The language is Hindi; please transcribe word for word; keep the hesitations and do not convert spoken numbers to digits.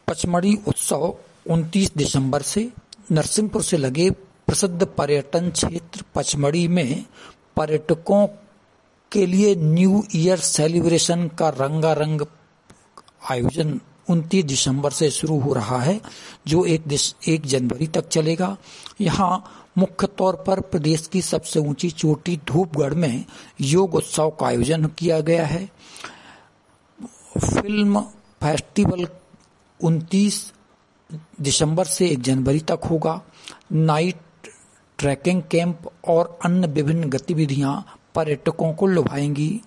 पचमढ़ी उत्सव उनतीस दिसंबर से। नरसिंहपुर से लगे प्रसिद्ध पर्यटन क्षेत्र पचमढ़ी में पर्यटकों के लिए न्यू ईयर सेलिब्रेशन का रंगारंग आयोजन उनतीस दिसंबर से शुरू हो रहा है, जो एक, एक जनवरी तक चलेगा। यहाँ मुख्य तौर पर प्रदेश की सबसे ऊंची चोटी धूपगढ़ में योग उत्सव का आयोजन किया गया है। फिल्म फेस्टिवल उनतीस दिसंबर से एक जनवरी तक होगा। नाइट ट्रैकिंग कैंप और अन्य विभिन्न गतिविधियां पर्यटकों को लुभाएंगी।